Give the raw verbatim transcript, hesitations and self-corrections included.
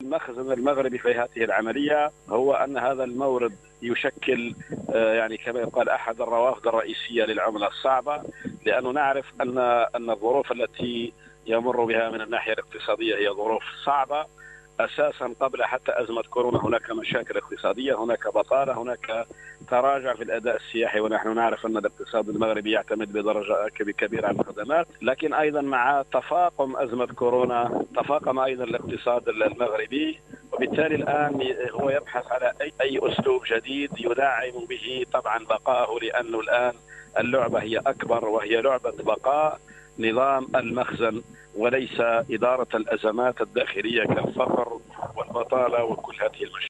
المخزن المغربي في هذه العملية هو أن هذا المورد يشكل يعني كما يقال أحد الروافد الرئيسية للعملة الصعبة، لأنه نعرف أن أن الظروف التي يمر بها من الناحية الاقتصادية هي ظروف صعبة أساسا. قبل حتى أزمة كورونا هناك مشاكل اقتصادية، هناك بطالة، هناك تراجع في الأداء السياحي، ونحن نعرف أن الاقتصاد المغربي يعتمد بدرجة كبيرة على الخدمات. لكن أيضا مع تفاقم أزمة كورونا تفاقم أيضا الاقتصاد المغربي، وبالتالي الآن هو يبحث على أي, أي أسلوب جديد يدعم به طبعا بقائه، لأنه الآن اللعبة هي أكبر وهي لعبة بقاء نظام المخزن وليس إدارة الأزمات الداخلية كالفقر والبطالة وكل هذه المشاكل.